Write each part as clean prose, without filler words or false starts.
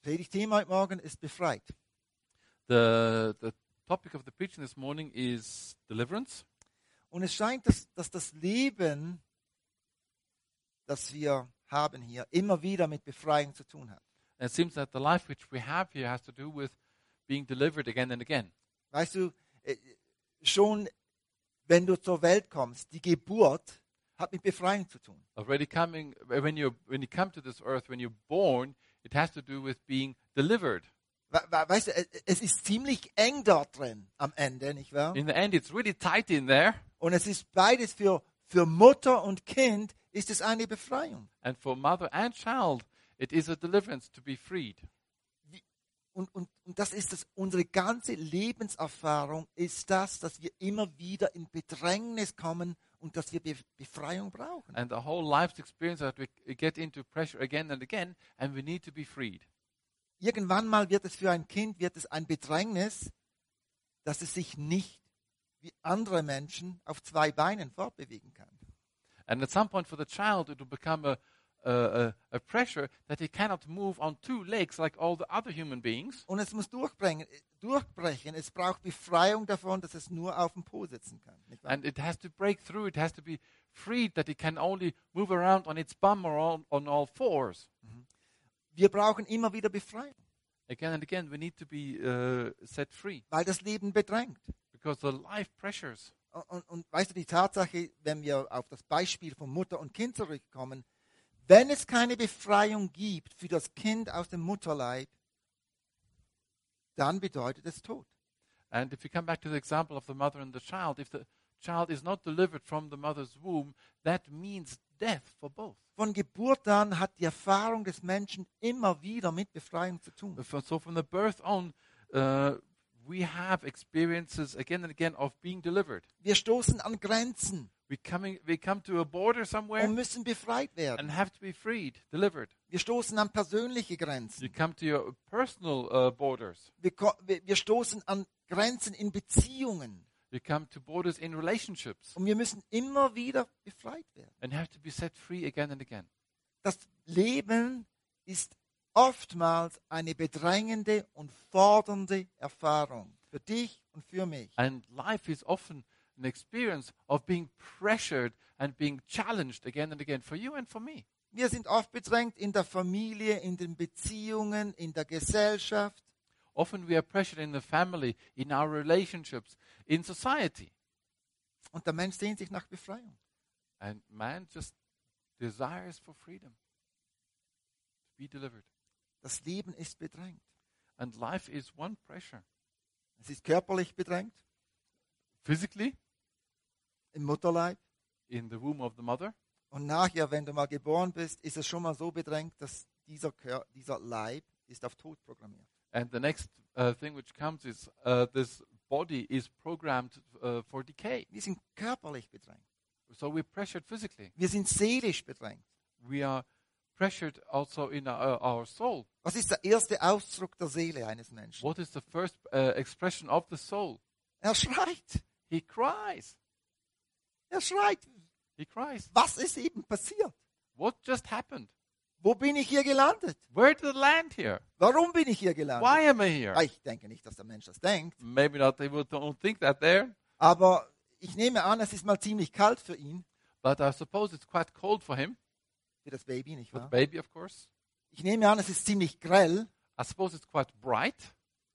Predigtthema heute Morgen ist befreit. The topic of the preaching this morning is deliverance. Und es scheint, dass das Leben, das wir haben hier, immer wieder mit Befreiung zu tun hat. And it seems that the life which we have here has to do with being delivered again and again. Weißt du, schon wenn du zur Welt kommst, die Geburt hat mit Befreiung zu tun. Already when you come to this earth, when you're born, it has to do with being delivered. Weißt du, es ist ziemlich eng dort drin am Ende, nicht wahr? In the end, it's really tight in there. Und es ist beides für Mutter und Kind ist es eine Befreiung. And for mother and child, it is a deliverance to be freed. Und das ist es, unsere ganze Lebenserfahrung ist das, dass wir immer wieder in Bedrängnis kommen und dass wir Befreiung brauchen. And the whole life's experience that we get into pressure again and again, and we need to be freed. Irgendwann mal wird es für ein Kind ein Bedrängnis, dass es sich nicht wie andere Menschen auf zwei Beinen fortbewegen kann. And at some point for the child, it will become a pressure that he cannot move on two legs like all the other human beings. Und es muss durchbrechen. Es braucht Befreiung davon, dass es nur auf dem Po sitzen kann. Nicht wahr? And it has to break through. It has to be freed that it can only move around on its bum or on all fours. Wir brauchen immer wieder Befreiung, Again and again, we need to be set free weil das Leben bedrängt. because the life pressures. Und weißt du, die Tatsache, wenn wir auf das Beispiel von Mutter und Kind zurückkommen, wenn es keine Befreiung gibt für das Kind aus dem Mutterleib, dann bedeutet es Tod. And if you come back to the example of the mother and the child, if the child is not delivered from the mother's womb, that means death for both. Von Geburt an hat die Erfahrung des Menschen immer wieder mit Befreiung zu tun. So from the birth on, we have experiences again and again of being delivered. Wir stoßen an Grenzen We come to a border somewhere und müssen befreit werden. and have to be freed, delivered. Wir stoßen an persönliche You Grenzen. come to your personal borders. Wir stoßen an Grenzen in Beziehungen. You come to borders in relationships Und wir müssen immer wieder befreit werden. and have to be set free again and again. Das Leben ist oftmals eine bedrängende und fordernde Erfahrung für dich und für mich. And life is often an experience of being pressured and being challenged again and again for you and for me. Wir sind oft bedrängt in der Familie, in den Beziehungen, in der Gesellschaft. Often we are pressured in the family, in our relationships, in society. Und der Mensch sehnt sich nach Befreiung. And man just desires for freedom, to be delivered. Das Leben ist bedrängt. And life is one pressure. Es ist körperlich bedrängt, Physically, im Mutterleib. in the womb of the mother. Und nachher, wenn du mal geboren bist, ist es schon mal so bedrängt, dass dieser Leib ist auf Tod programmiert. And the next thing which comes is this body is programmed for decay. Wir sind körperlich bedrängt. So we're pressured physically. Wir sind seelisch bedrängt. We are pressured also in our soul. Was ist der erste Ausdruck der Seele eines Menschen? What is the first expression of the soul? Er schreit. He cries. Er schreit. He cries. Was ist eben passiert? What just happened? Wo bin ich hier gelandet? Where did it land here? Warum bin ich hier gelandet? Why am I here? Ich denke nicht, dass der Mensch das denkt. Maybe not. They don't think that there. Aber ich nehme an, es ist mal ziemlich kalt für ihn, But I suppose it's quite cold for him. für das Baby, nicht For the wahr? baby, of course. Ich nehme an, es ist ziemlich grell. I suppose it's quite bright.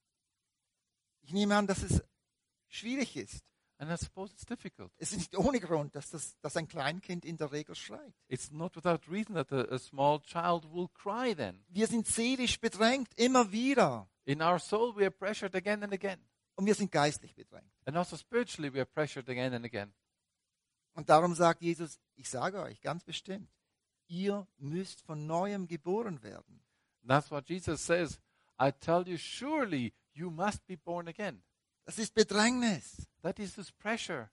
Ich nehme an, dass es schwierig ist. And I suppose it's difficult. Es ist nicht ohne Grund, dass ein Kleinkind in der Regel schreit. It's not without reason that a small child will cry then. Wir sind seelisch bedrängt, immer wieder. In our soul, we are pressured again and again. Und wir sind geistlich bedrängt. And also spiritually, we are pressured again and again. Und darum sagt Jesus, ich sage euch ganz bestimmt, ihr müsst von Neuem geboren werden. That's what Jesus says. I tell you, surely you must be born again. Das ist Bedrängnis. That is this pressure.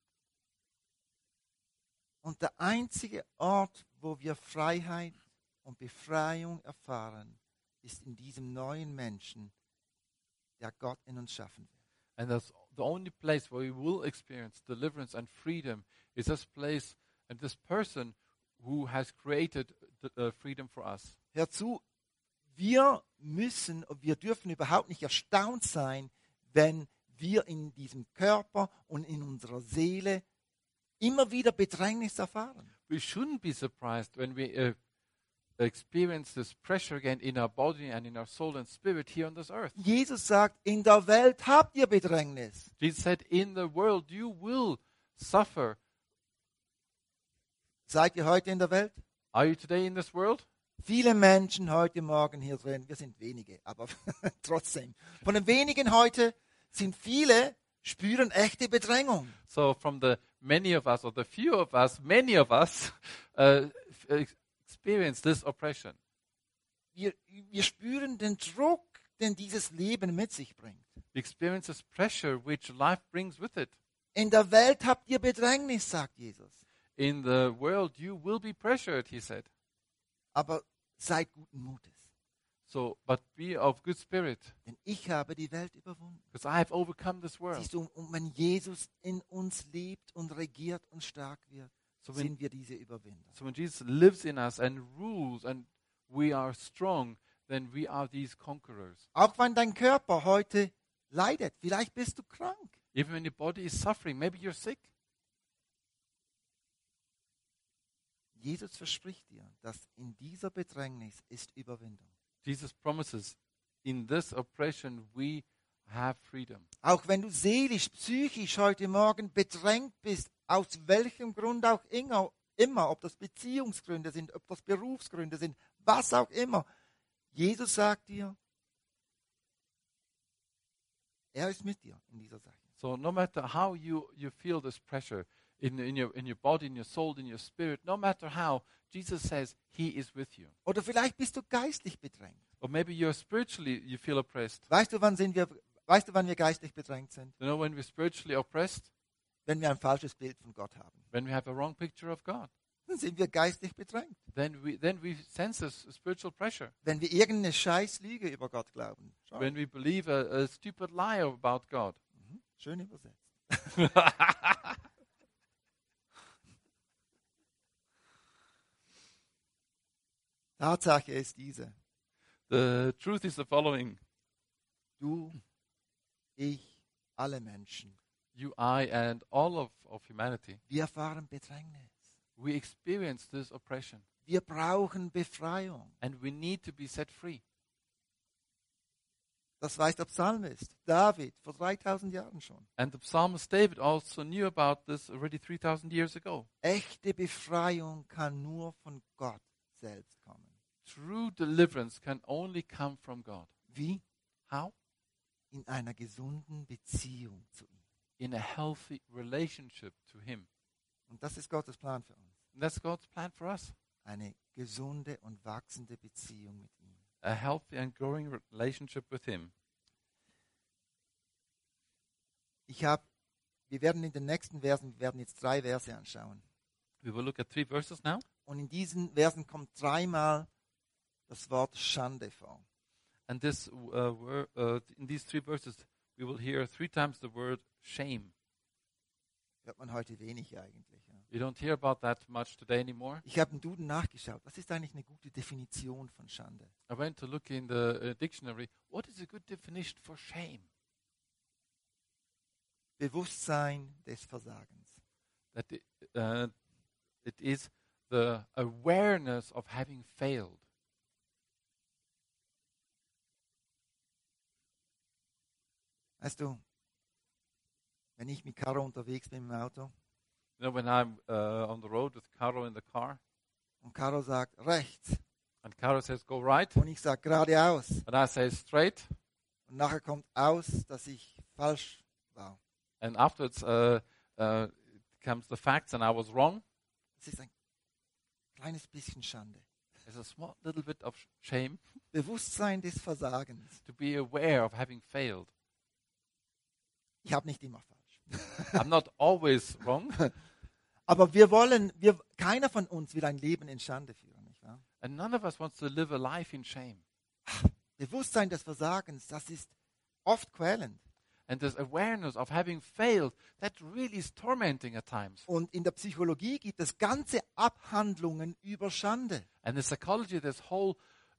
Und der einzige Ort, wo wir Freiheit und Befreiung erfahren, ist in diesem neuen Menschen, der Gott in uns schaffen wird. And that's the only place where we will experience deliverance and freedom is this place and this person who has created freedom for us. Hör zu, wir dürfen überhaupt nicht erstaunt sein, wenn wir in diesem Körper und in unserer Seele immer wieder Bedrängnis erfahren. We shouldn't be surprised when we experience this pressure again in our body and in our soul and spirit here on this earth. Jesus sagt, in der Welt habt ihr Bedrängnis. Jesus said, in the world you will suffer. Seid ihr heute in der Welt? Are you today in this world? Viele Menschen heute Morgen hier drin, wir sind wenige, aber trotzdem. Von den wenigen heute sind viele, spüren echte Bedrängung. So from the many of us, or the few of us, many of us experience this oppression. Wir spüren den Druck, den dieses Leben mit sich bringt. We experience this pressure which life brings with it. In der Welt habt ihr Bedrängnis, sagt Jesus. In the world you will be pressured, he said. Aber seid guten Mutes, So, but be of good spirit, denn ich habe die Welt überwunden. because I have overcome this world. Siehst du, und wenn Jesus in uns lebt und regiert und stark wird, So when, sind wir diese Überwinder. so when Jesus lives in us and rules and we are strong, then we are these conquerors. Auch wenn dein Körper heute leidet, vielleicht bist du krank. Even when your body is suffering, maybe you're sick. Jesus verspricht dir, dass in dieser Bedrängnis ist Überwindung. Jesus promises, in this oppression we have freedom. Auch wenn du seelisch, psychisch heute Morgen bedrängt bist, aus welchem Grund auch immer, ob das Beziehungsgründe sind, ob das Berufsgründe sind, was auch immer. Jesus sagt dir, er ist mit dir in dieser Sache. So no matter how you feel this pressure in your body, in your soul, in your spirit, no matter how, Jesus says he is with you. Oder vielleicht bist du geistlich bedrängt. Or maybe you're spiritually, you feel oppressed. Weißt du, wann wir geistlich bedrängt sind? You know, when we're spiritually oppressed, Wenn wir ein falsches Bild von Gott haben. when we have a wrong picture of God, Dann sind wir geistlich bedrängt. then we sense this spiritual pressure. Wenn wir irgendeine Scheißlüge über Gott glauben. Schau. When we believe a stupid lie about God. Schön übersetzt. Tatsache ist diese. The truth is the following. Du, ich, alle Menschen. You, I, and all of humanity, Wir erfahren Bedrängnis. we experience this oppression. Wir brauchen Befreiung. And we need to be set free. Das weiß der Psalmist, David, vor 3000 Jahren schon. And the psalmist David also knew about this already 3,000 years ago. Echte Befreiung kann nur von Gott selbst kommen. True deliverance can only come from God. Wie? How? In einer gesunden Beziehung zu ihm. In a healthy relationship to Him. Und das ist Gottes Plan für uns. And that's God's plan for us. Eine gesunde und wachsende Beziehung mit ihm. A healthy and growing relationship with Him. Wir werden in den nächsten Versen, wir werden jetzt 3 Verse anschauen. We will look at 3 verses now. Und in diesen Versen kommt 3-mal das Wort Schande vor. And this, in these 3 verses, we will hear 3 times the word shame. Hört man heute wenig eigentlich. Ja. We don't hear about that much today anymore. Ich habe im Duden nachgeschaut. Was ist eigentlich eine gute Definition von Schande? I went to look in the dictionary. What is a good definition for shame? Bewusstsein des Versagens. That it is the awareness of having failed. Weißt du, wenn ich mit Caro unterwegs bin im Auto You know, when I'm on the road with Caro in the car, und Caro sagt rechts and Caro says go right, und ich sage geradeaus and I say straight, und nachher kommt aus, dass ich falsch war. and afterwards comes the facts and I was wrong. Das ist ein kleines bisschen Schande. There's a small little bit of shame Bewusstsein des Versagens. to be aware of having failed. Ich habe nicht immer falsch. I'm not always wrong, Aber keiner von uns will ein Leben in Schande führen, nicht wahr? and none of us wants to live a life in shame. Bewusstsein des Versagens, das ist oft quälend. And this awareness of having failed, that really is tormenting at times. Und in der Psychologie gibt es ganze Abhandlungen über Schande. And in psychology, there's whole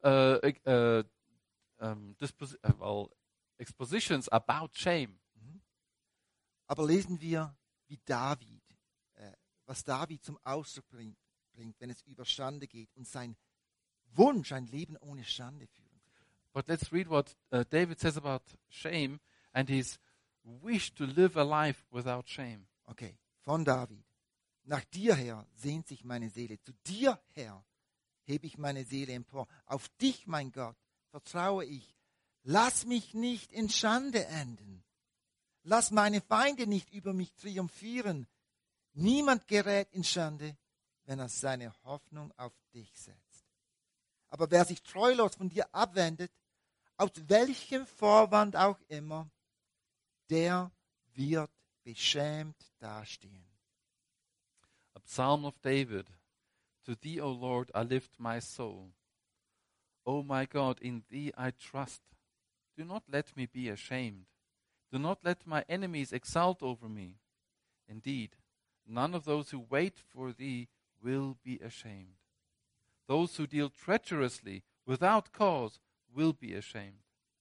expositions about shame. Aber lesen wir, wie David, was David zum Ausdruck bringt, wenn es über Schande geht und sein Wunsch, ein Leben ohne Schande führen zu können. But let's read what David says about shame and his wish to live a life without shame. Okay, von David. Nach dir, Herr, sehnt sich meine Seele. Zu dir, Herr, hebe ich meine Seele empor. Auf dich, mein Gott, vertraue ich. Lass mich nicht in Schande enden. Lass meine Feinde nicht über mich triumphieren. Niemand gerät in Schande, wenn er seine Hoffnung auf dich setzt. Aber wer sich treulos von dir abwendet, aus welchem Vorwand auch immer, der wird beschämt dastehen. A psalm of David. To thee, O Lord, I lift my soul. O my God, in thee I trust. Do not let me be ashamed. Do not let my enemies exult over me. Indeed, none of those who wait for thee will be ashamed. Those who deal treacherously without cause will be ashamed.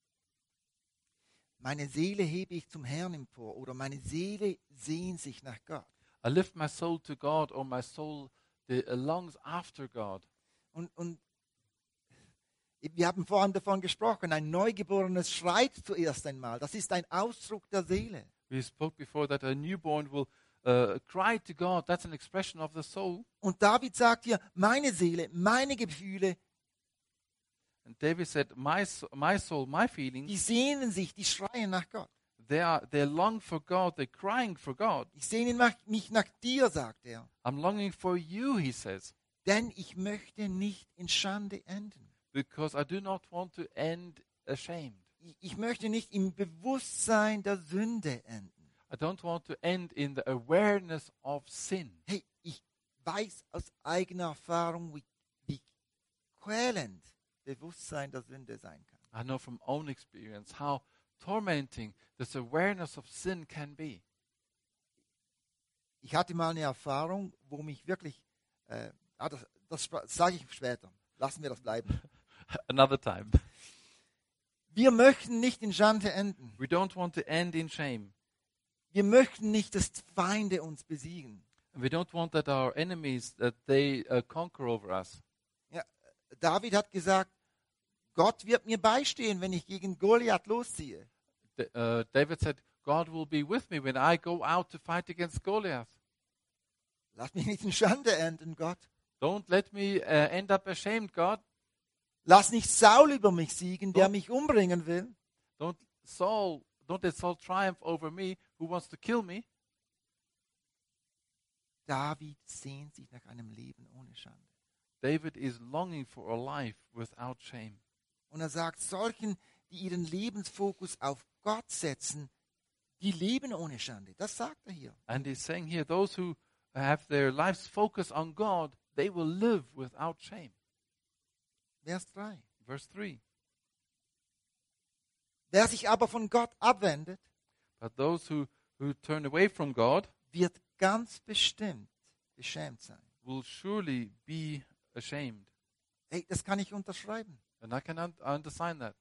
Meine Seele hebe ich zum Herrn empor, oder meine Seele sehnt sich nach Gott. I lift my soul to God, or my soul longs after God. Und wir haben vorhin davon gesprochen, ein Neugeborenes schreit zuerst einmal. Das ist ein Ausdruck der Seele. We spoke before that a newborn will cry to God. That's an expression of the soul. Und David sagt hier, meine Seele, meine Gefühle, And David said, my soul, my die feelings, sehnen sich, die schreien nach Gott. they long for God. They're crying for God. Ich sehne mich nach dir, sagt er. I'm longing for you, he says, Denn ich möchte nicht in Schande enden. because I do not want to end ashamed. Ich möchte nicht im Bewusstsein der Sünde enden. I don't want to end in the awareness of sin. Hey, ich weiß aus eigener Erfahrung, wie quälend Bewusstsein der Sünde sein kann. I know from own experience how tormenting this awareness of sin can be. Ich hatte mal eine Erfahrung, wo mich wirklich, das sage ich später, lassen wir das bleiben. Another time. Wir möchten nicht in Schande enden. We don't want to end in shame. Wir möchten nicht, dass Feinde uns besiegen. And we don't want that our enemies, that they conquer over us. Ja, David hat gesagt, Gott wird mir beistehen, wenn ich gegen Goliath losziehe. David said, God will be with me when I go out to fight against Goliath. Lass mich nicht in Schande enden, Gott. Don't let me end up ashamed, God. Lass nicht Saul über mich siegen, der mich umbringen will. Don't let Saul triumph over me, who wants to kill me. David sehnt sich nach einem Leben ohne Schande. David is longing for a life without shame. Und er sagt, solchen, die ihren Lebensfokus auf Gott setzen, die leben ohne Schande. Das sagt er hier. And he's saying here, those who have their lives focused on God, they will live without shame. Vers 3. Verse 3. Wer sich aber von Gott abwendet, But those who turn away from God wird ganz bestimmt beschämt sein. will surely be ashamed. Hey, das kann ich unterschreiben. And I can understand that.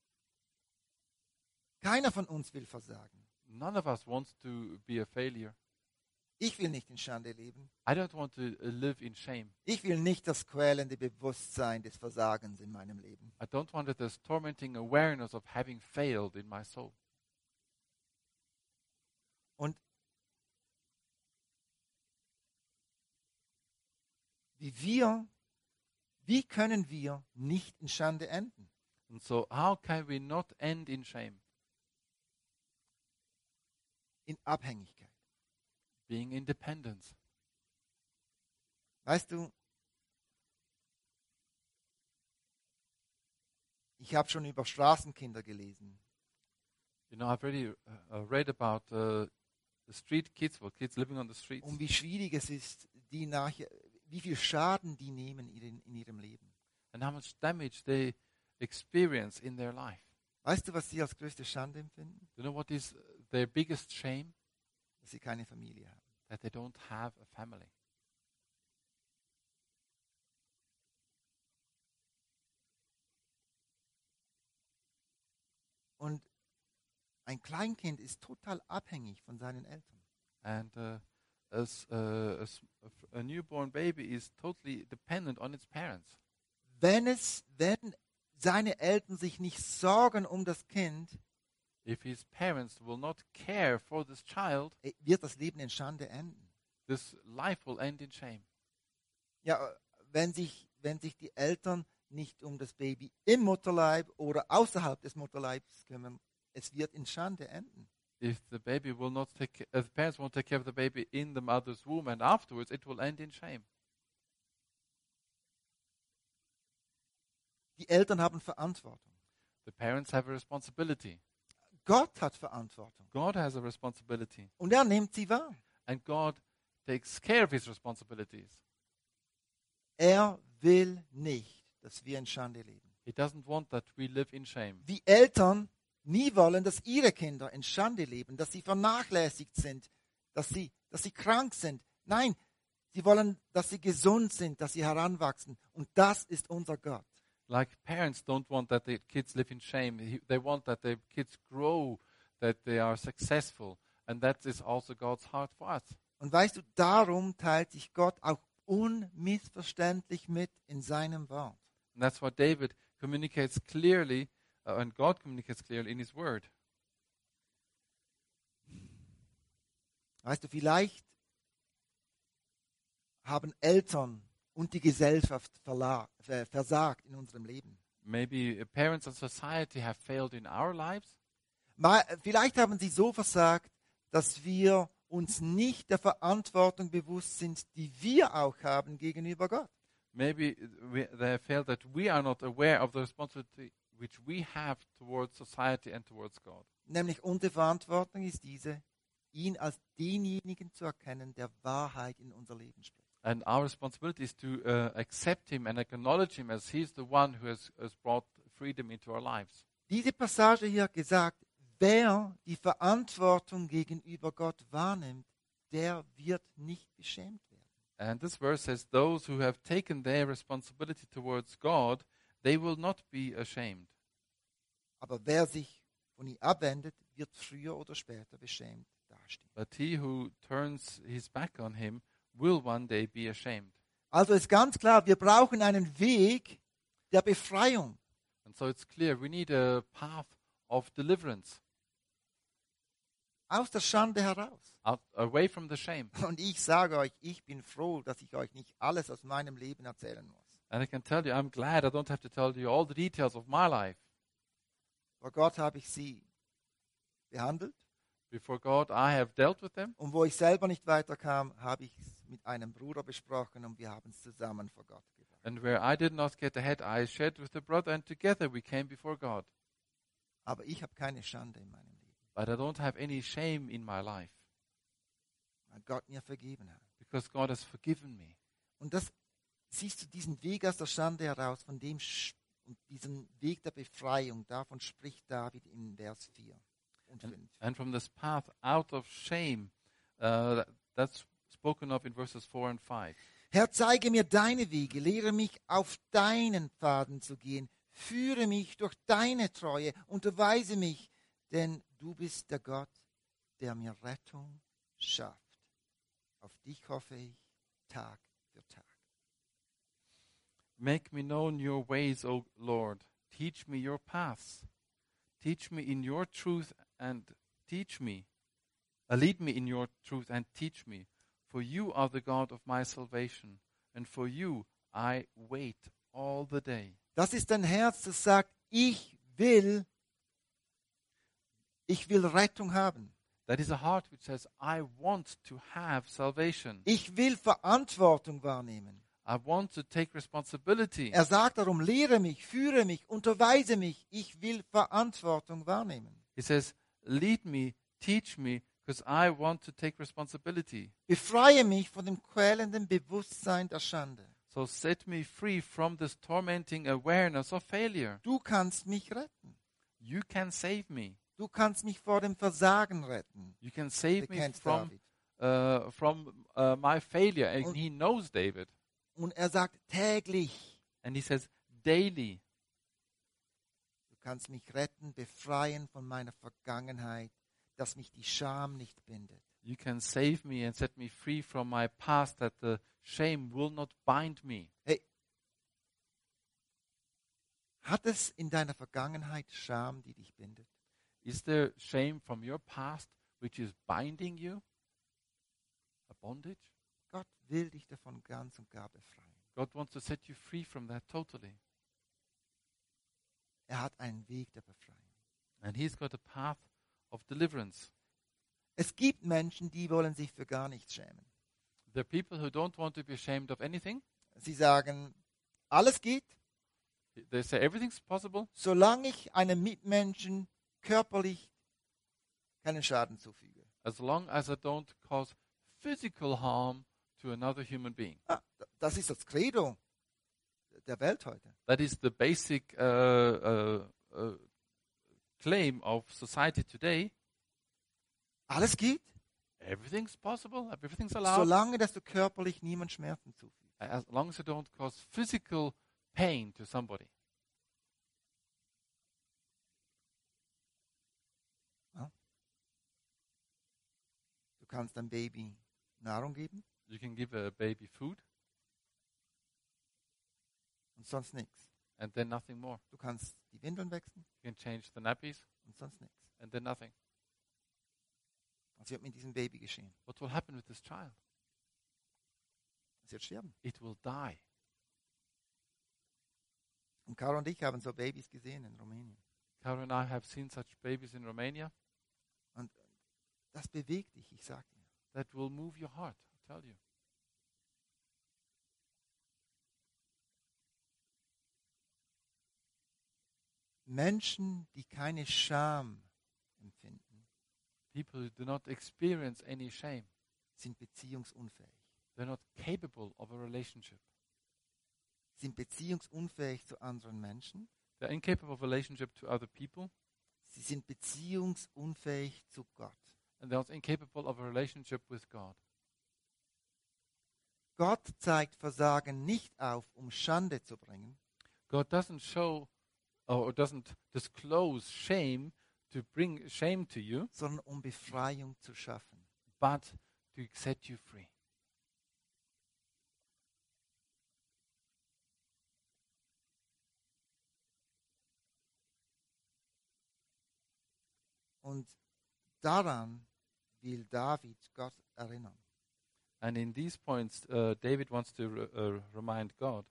Keiner von uns will versagen. None of us wants to be a failure. Ich will nicht in Schande leben. I don't want to live in shame. Ich will nicht das quälende Bewusstsein des Versagens in meinem Leben. I don't want this tormenting awareness of having failed in my soul. Und wie können wir nicht in Schande enden? And so how can we not end in shame? In Abhängigkeit. Being independent. Weißt du, ich habe schon über Straßenkinder gelesen. You know, I've already read about the street kids, well, kids living on the streets. Und wie schwierig es ist, wie viel Schaden die nehmen in ihrem Leben. And how much damage they experience in their life. Weißt du, was sie als größte Schande empfinden? You know what is their biggest shame? Dass sie keine Familie haben. That they don't have a family. Ein Kleinkind ist total abhängig von seinen Eltern. And a newborn baby is totally dependent on its parents. Wenn seine Eltern sich nicht sorgen um das Kind, If his parents will not care for this child, wird das Leben in Schande enden. this life will end in shame. Ja, wenn sich die Eltern nicht um das Baby im Mutterleib oder außerhalb des Mutterleibs kümmern, es wird in Schande enden. If the baby will not the parents won't take care of the baby in the mother's womb and afterwards, it will end in shame. Die Eltern haben Verantwortung. The parents have a responsibility. Gott hat Verantwortung. God has a responsibility. Und er nimmt sie wahr. And God takes care of his responsibilities. Er will nicht, dass wir in Schande leben. He doesn't want that we live in shame. Wie Eltern nie wollen, dass ihre Kinder in Schande leben, dass sie vernachlässigt sind, dass sie krank sind. Nein, sie wollen, dass sie gesund sind, dass sie heranwachsen. Und das ist unser Gott. Like parents don't want that their kids live in shame. They want that their kids grow, that they are successful. And that is also God's heart for us. Und weißt du, darum teilt sich Gott auch unmissverständlich mit in seinem Wort. And that's why David communicates clearly, and God communicates clearly in his word. Weißt du, vielleicht haben Eltern und die Gesellschaft versagt in unserem Leben. Maybe parents and society have failed in our lives. Vielleicht haben sie so versagt, dass wir uns nicht der Verantwortung bewusst sind, die wir auch haben gegenüber Gott. Maybe they have failed that we are not aware of the responsibility which we have towards society and towards God. Nämlich unsere Verantwortung ist diese, ihn als denjenigen zu erkennen, der Wahrheit in unser Leben spricht. And our responsibility is to accept him and acknowledge him as he's the one who has brought freedom into our lives. Diese Passage hier hat gesagt, wer die Verantwortung gegenüber Gott wahrnimmt, der wird nicht beschämt werden. And this verse says, those who have taken their responsibility towards God, they will not be ashamed. Aber wer sich von ihm abwendet, wird früher oder später beschämt dastehen. But he who turns his back on him will one day be ashamed. Also ist ganz klar, wir brauchen einen Weg der Befreiung. And so it's clear, we need a path of deliverance. Aus der Schande heraus. Away from the shame. Und ich sage euch, ich bin froh, dass ich euch nicht alles aus meinem Leben erzählen muss. And I can tell you, I'm glad I don't have to tell you all the details of my life. Vor Gott habe ich sie behandelt. Before God, I have dealt with them. Und wo ich selber nicht weiterkam, habe ich es mit einem Bruder besprochen und wir haben es zusammen vor Gott gebracht. And where I did not get ahead, I shared with the brother, and together we came before God. Aber ich habe keine Schande in meinem Leben, But I don't have any shame in my life, weil Gott mir vergeben hat. because God has forgiven me. Und das siehst du, diesen Weg aus der Schande heraus, von dem und diesen Weg der Befreiung, davon spricht David in Vers 4 und 5. And from this path out of shame, that's spoken of in verses 4 and 5. Herr, zeige mir deine Wege, lehre mich auf deinen Pfaden zu gehen, führe mich durch deine Treue, unterweise mich, denn du bist der Gott, der mir Rettung schafft. Auf dich hoffe ich Tag für Tag. Make me known your ways, O Lord. Teach me your paths. Teach me in your truth and teach me. Lead me in your truth and teach me. For you are the God of my salvation, and for you I wait all the day. Das ist ein Herz, das sagt, ich will Rettung haben. That is a heart which says, I want to have salvation. Ich will Verantwortung wahrnehmen. I want to take responsibility. Er sagt darum, lehre mich, führe mich, unterweise mich. Ich will Verantwortung wahrnehmen. He says, lead me, teach me, because I want to take responsibility. Befreie mich von dem quälenden Bewusstsein der Schande. So set me free from this tormenting awareness of failure. Du kannst mich retten. You can save me. Du kannst mich vor dem Versagen retten. You can save me Bekennt from David. my failure. And Und- he knows David. Und er sagt täglich. And he says, daily. Du kannst mich retten, befreien von meiner Vergangenheit, dass mich die Scham nicht bindet. You can save me and set me free from my past, that the shame will not bind me. Hey, hat es in deiner Vergangenheit Scham, die dich bindet? Is there shame from your past which is binding you? A bondage? Gott will dich davon ganz und gar befreien. God wants to set you free from that totally. Er hat einen Weg der Befreiung. And He's got a path of deliverance. Es gibt Menschen, die wollen sich für gar nichts schämen. There are people who don't want to be ashamed of anything. Sie sagen, alles geht, They say everything's possible solange ich einem Mitmenschen körperlich keinen Schaden zufüge. as long as I don't cause physical harm to another human being. Das ist das Credo der Welt heute. That is the basic claim of society today. Alles geht, Everything's possible, everything's allowed, solange dass du körperlich niemand Schmerzen zufügst. as long as you don't cause physical pain to somebody. Du kannst deinem Baby Nahrung geben You can give a baby food und sonst nichts. and then nothing more. Du kannst die Windeln wechseln You can change the nappies und sonst nichts. and then nothing. Was wird mit diesem Baby geschehen? What will happen with this child? Es wird sterben. It will die. Und Caro und ich haben so Babys gesehen in Rumänien. Caro and I have seen such babies in Romania. Und das bewegt dich, ich sag dir. That will move your heart, I tell you. Menschen, die keine Scham empfinden, People who do not experience any shame, sind beziehungsunfähig. they're not capable of a relationship. Sind beziehungsunfähig zu anderen Menschen. They're incapable of a relationship to other people, Sie sind beziehungsunfähig zu Gott. and they're also incapable of a relationship with God. Gott zeigt Versagen nicht auf, um Schande zu bringen, God doesn't show or doesn't disclose shame to bring shame to you, sondern um Befreiung zu schaffen. but to set you free. Und daran will David Gott erinnern. And in these points, David wants to remind God,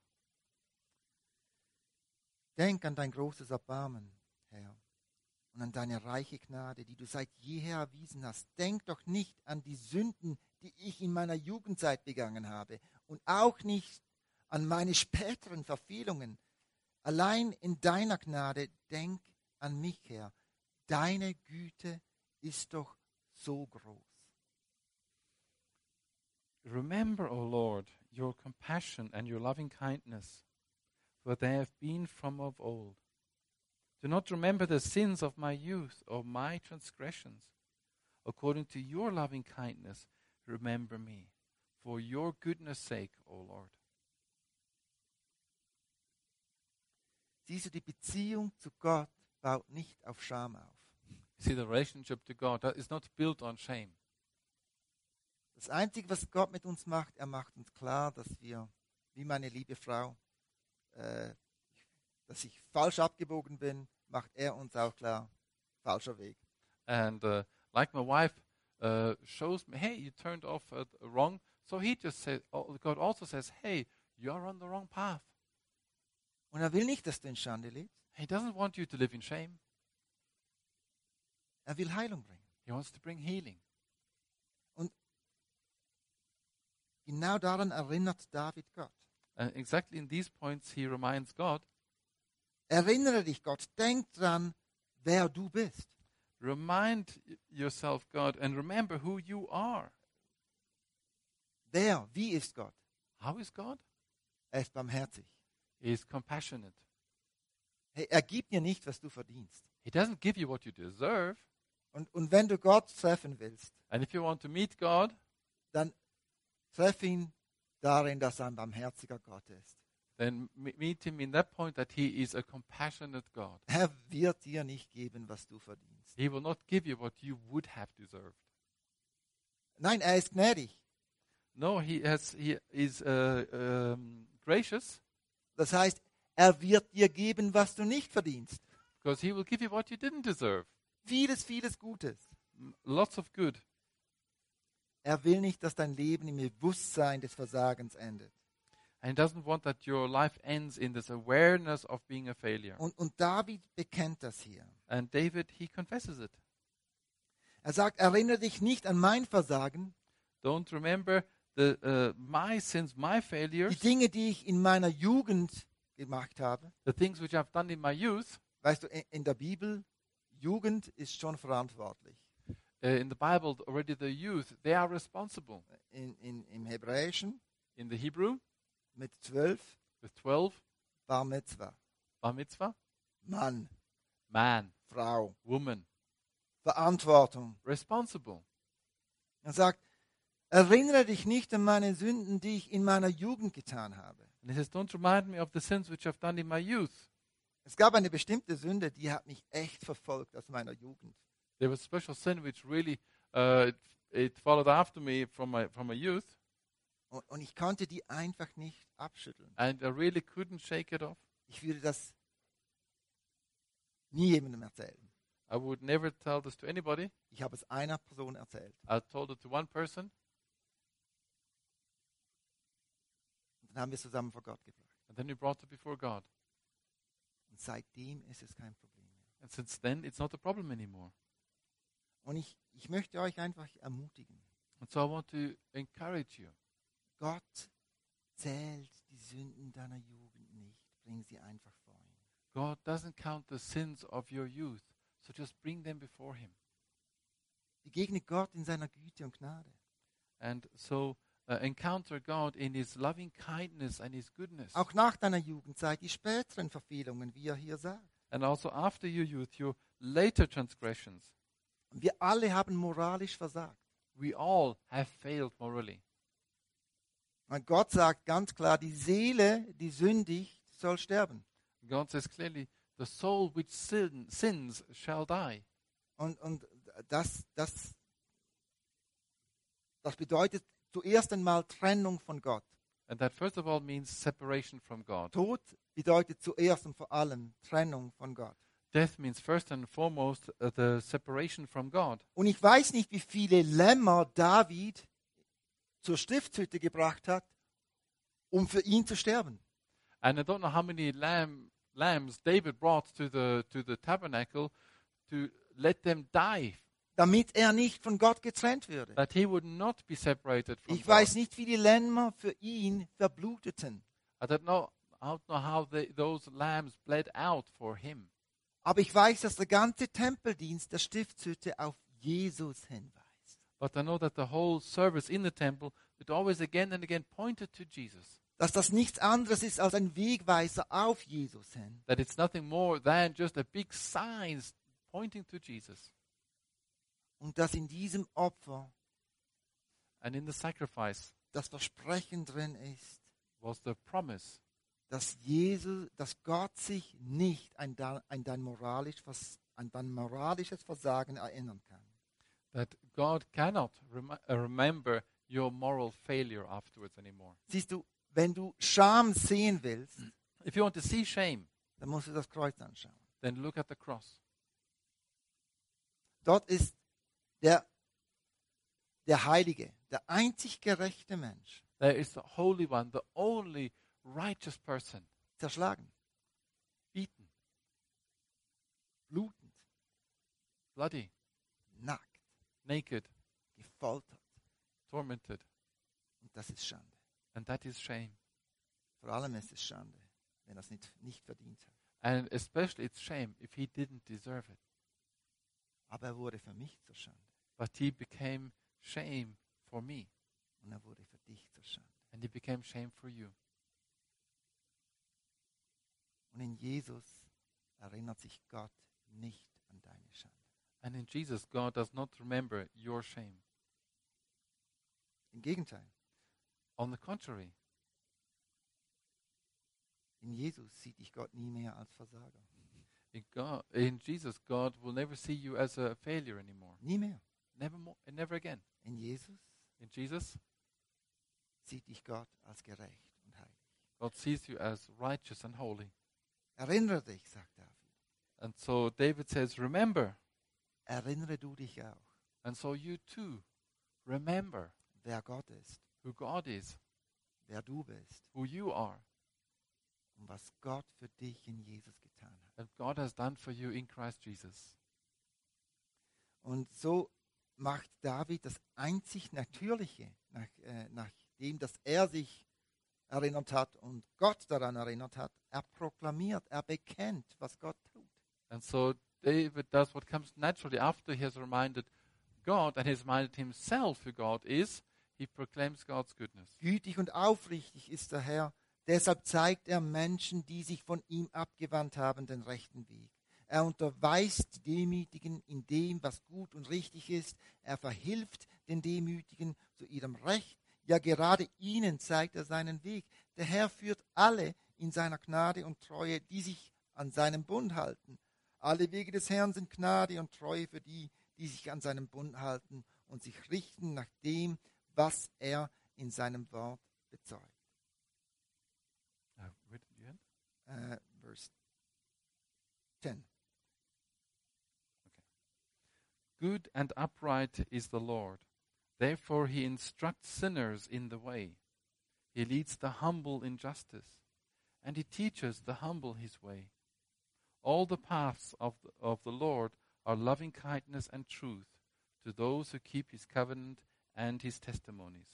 Denk an dein großes Erbarmen, Herr, und an deine reiche Gnade, die du seit jeher erwiesen hast. Denk doch nicht an die Sünden, die ich in meiner Jugendzeit begangen habe, und auch nicht an meine späteren Verfehlungen. Allein in deiner Gnade denk an mich, Herr. Deine Güte ist doch so groß. remember, O Lord, your compassion and your loving kindness, for they have been from of old. Do not remember the sins of my youth or my transgressions. According to your loving kindness, remember me, for your goodness' sake, O Lord. Siehst du, die Beziehung zu Gott baut nicht auf Scham auf. See, the relationship to God is not built on shame. Das Einzige, was Gott mit uns macht, er macht uns klar, dass wir, wie meine liebe Frau, dass ich falsch abgebogen bin, macht er uns auch klar, falscher Weg. And like my wife shows me, hey, you turned off wrong. So he just says, God also says, hey, you're on the wrong path. Und er will nicht, dass du in Schande lebst. He doesn't want you to live in shame. Er will Heilung bringen. He wants to bring healing. Genau daran erinnert David Gott. And exactly in these points, he reminds God, Erinnere dich, Gott, denk dran, wer du bist. remind yourself, God, and remember who you are. Wie ist Gott? How is God? Er ist barmherzig. He is compassionate. Hey, er gibt dir nicht, was du verdienst. He doesn't give you what you deserve. Und wenn du Gott treffen willst, And if you want to meet God, dann treff ihn darin, dass er ein barmherziger Gott ist. then meet him in that point that he is a compassionate God. Er wird dir nicht geben, was du verdienst. He will not give you what you would have deserved. Nein, er ist gnädig. No, he is gracious, Das heißt, er wird dir geben, was du nicht verdienst. because he will give you what you didn't deserve. Vieles, vieles Gutes. Lots of good. Er will nicht, dass dein Leben im Bewusstsein des Versagens endet. And he doesn't want that your life ends in this awareness of being a failure. Und David bekennt das hier. And David, he confesses it. Er sagt, erinnere dich nicht an mein Versagen, Don't remember my sins, my die failures, Dinge, die ich in meiner Jugend gemacht habe. the things which I've done in my youth. Weißt du, in der Bibel, Jugend ist schon verantwortlich. In the Bible, already the youth, they are responsible. Im Hebräischen In the Hebrew, mit 12 with 12, Bar Mitzvah. bar mitzvah, Mann, man, Frau, woman, Verantwortung. responsible. Er sagt, erinnere dich nicht an meine Sünden, die ich in meiner Jugend getan habe. And he says, don't remind me of the sins which I've done in my youth. Es gab eine bestimmte Sünde, die hat mich echt verfolgt aus meiner Jugend. There was a special sin which really, it followed after me from my youth, Und ich konnte die einfach nicht abschütteln. and I really couldn't shake it off. Ich würde das nie jemandem erzählen. I would never tell this to anybody. Ich habe es einer Person erzählt. I told it to one person, Und dann haben wir es zusammen vor Gott gebracht. and then we brought it before God. Und seitdem ist es kein Problem mehr. And since then, it's not a problem anymore. Und ich möchte euch einfach ermutigen. And so I want to encourage you. Gott zählt die Sünden deiner Jugend nicht. Bring sie einfach vor ihn. God doesn't count the sins of your youth, so just bring them before Him. Begegne Gott in seiner Güte und Gnade. And so encounter God in His loving kindness and His goodness. Auch nach deiner Jugendzeit die späteren Verfehlungen, wie er hier sagt. And also after your youth, your later transgressions. Wir alle haben moralisch versagt. We all have failed morally. Und Gott sagt ganz klar, die Seele, die sündigt, soll sterben. God says clearly, the soul which sins shall die. Und das bedeutet zuerst einmal Trennung von Gott. And that first of all means separation from God. Tod bedeutet zuerst und vor allem Trennung von Gott. Death means first and foremost the separation from God. Und ich weiß nicht, wie viele Lämmer David zur Stiftshütte gebracht hat, um für ihn zu sterben. And I don't know how many lambs David brought to the tabernacle to let them die, Damit er nicht von Gott getrennt würde. that he would not be separated from Ich weiß God. nicht, wie die Lämmer für ihn verbluteten. I don't know how those lambs bled out for him. Aber ich weiß, dass der ganze Tempeldienst der Stiftshütte auf Jesus hinweist. But I know that the whole service in the temple, it always again and again pointed to Jesus. Dass das nichts anderes ist als ein Wegweiser auf Jesus hin. That it's nothing more than just a big sign pointing to Jesus. Und dass in diesem Opfer And in the sacrifice das Versprechen drin ist, was the promise dass Gott sich nicht an dein moralisches Versagen erinnern kann. that God cannot remember your moral failure afterwards anymore. Siehst du, wenn du Scham sehen willst, If you want to see shame, dann musst du das Kreuz anschauen. then look at the cross. Dort ist der Heilige, der einzig gerechte Mensch, There is the Holy One, the only righteous person, zerschlagen, beaten, blutend, bloody, nackt, naked, gefoltert. tormented. Und das ist Schande. And that is shame. Vor allem ist es Schande, wenn er es nicht verdient hat. And especially it's shame if he didn't deserve it. Aber er wurde für mich zur Schande. But he became shame for me. Und er wurde für dich zur Schande. And he became shame for you. Und in Jesus erinnert sich Gott nicht an deine Schande. And in Jesus, God does not remember your shame. Im Gegenteil, On the contrary, In Jesus sieht dich Gott nie mehr als Versager. In Jesus, God will never see you as a failure anymore. Nie mehr. Never more, and never again. In Jesus In Jesus, sieht dich Gott als gerecht und heilig. God sees you as righteous and holy. Erinnere dich, sagt David. And so David says, remember. Erinnere du dich auch, And so you too, remember wer Gott ist, who God is, wer du bist who you are, und was Gott für dich in Jesus getan hat. and God has done for you in Christ Jesus. Und so macht David das einzig Natürliche, nachdem, dass er sich erinnert hat und Gott daran erinnert hat. Er proklamiert, er bekennt, was Gott tut. And so David does what comes naturally after he has reminded God and he has reminded himself who God is. He proclaims God's goodness. Gütig und aufrichtig ist der Herr. Deshalb zeigt er Menschen, die sich von ihm abgewandt haben, den rechten Weg. Er unterweist die Demütigen in dem, was gut und richtig ist. Er verhilft den Demütigen zu ihrem Recht. Ja, gerade ihnen zeigt er seinen Weg. Der Herr führt alle in seiner Gnade und Treue, die sich an seinem Bund halten. Alle Wege des Herrn sind Gnade und Treue für die, die sich an seinem Bund halten und sich richten nach dem, was er in seinem Wort bezeugt. Where did you end? Verse 10. Good and upright is the Lord. Therefore he instructs sinners in the way. He leads the humble in justice, and he teaches the humble his way. All the paths of the Lord are loving kindness and truth to those who keep his covenant and his testimonies.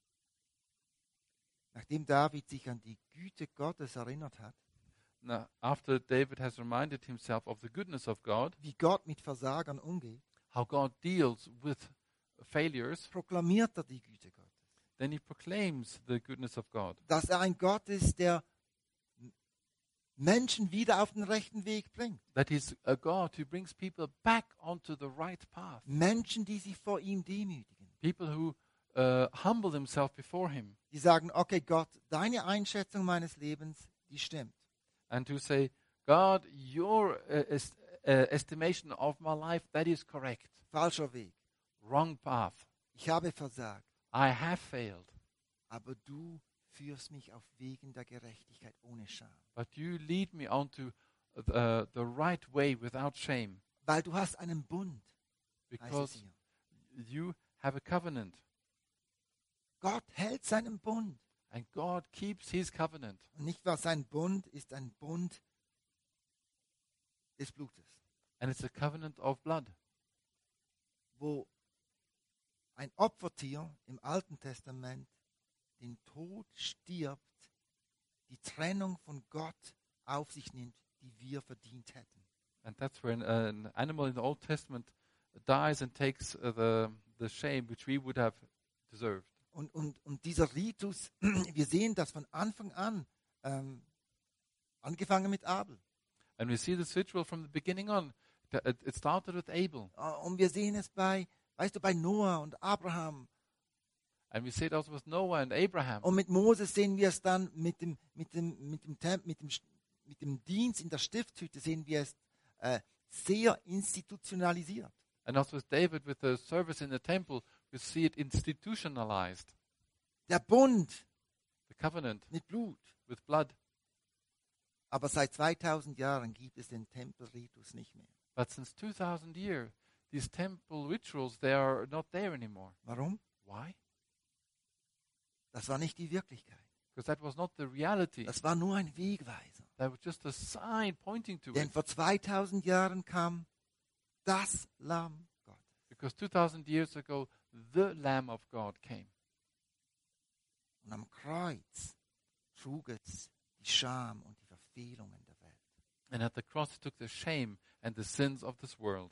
Nachdem David sich an die Güte Gottes erinnert hat, Now, after David has reminded himself of the goodness of God, wie Gott mit Versagern umgeht, how God deals with failures, proklamiert er die Güte Gottes. then he proclaims the goodness of God. Dass er ein Gott ist, der Menschen wieder auf den rechten Weg bringt. That he's a God who brings people back onto the right path. Menschen, die sich vor ihm demütigen. People who humble themselves before him Die sagen, okay Gott, deine Einschätzung meines Lebens, die stimmt. and who say, God, your estimation of my life, that is correct. Falscher Weg. Wrong path. Ich habe versagt. I have failed. Aber du führst mich auf Wegen der Gerechtigkeit ohne Scham. But you lead me onto the right way without shame. Weil du hast einen Bund, heißt es Because hier. you have a covenant. Gott hält seinen Bund. And God keeps his covenant. Und nicht wahr, sein Bund ist ein Bund des Blutes, And it's a covenant of blood. wo ein Opfertier im Alten Testament den Tod stirbt, die Trennung von Gott auf sich nimmt, die wir verdient hätten. And that's where an animal in the Old Testament dies and takes the shame which we would have deserved. Und dieser Ritus, wir sehen das von Anfang an, angefangen mit Abel. And we see this ritual from the beginning on. It started with Abel. Und wir sehen es bei Noah und Abraham. And we see it also with Noah and Abraham. Und mit Moses sehen wir es dann mit dem Dienst in der Stiftshütte, sehen wir es sehr institutionalisiert. And also with David, with the service in the temple, we see it institutionalized. Der Bund The covenant mit Blut. with blood. Aber seit 2000 Jahren gibt es den Tempelritus nicht mehr. But since 2000 years, these temple rituals, they are not there anymore. Warum? Why? Das war nicht die Wirklichkeit. Because that was not the reality. Das war nur ein Wegweiser. That was just a sign pointing to Denn it. vor 2000 Jahren kam das Lamm Gottes. Because 2000 years ago, the Lamb of God came. Und am Kreuz trug es die Scham und die Verfehlungen der Welt. And at the cross, he took the shame and the sins of this world.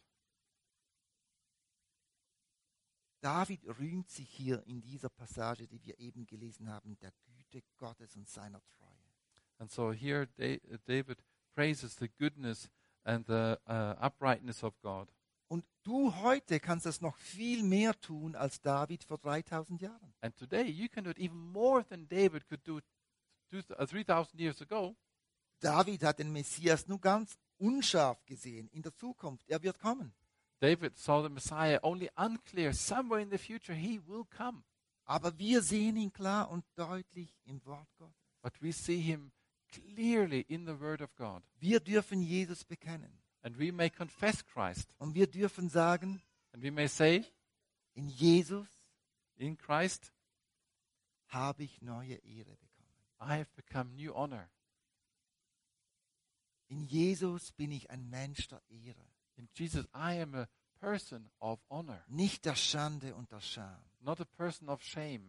David rühmt sich hier in dieser Passage, die wir eben gelesen haben, der Güte Gottes und seiner Treue. And so here David praises the goodness and the uprightness of God. Und du heute kannst das noch viel mehr tun als David vor 3000 Jahren. And today you can do it even more than David could do 3,000 years ago. David hat den Messias nur ganz unscharf gesehen in der Zukunft. Er wird kommen. David saw the Messiah only unclear. Somewhere in the future, he will come. Aber wir sehen ihn klar und deutlich im Wort Gottes. But we see him clearly in the Word of God. Wir dürfen Jesus bekennen. And we may confess Christ. Und wir dürfen sagen, And we may say, in Jesus in Christ, habe ich neue Ehre bekommen. I have become new honor. In Jesus bin ich ein Mensch der Ehre. In Jesus, I am a person of honor, Nicht der Schande und der Scham. not a person of shame.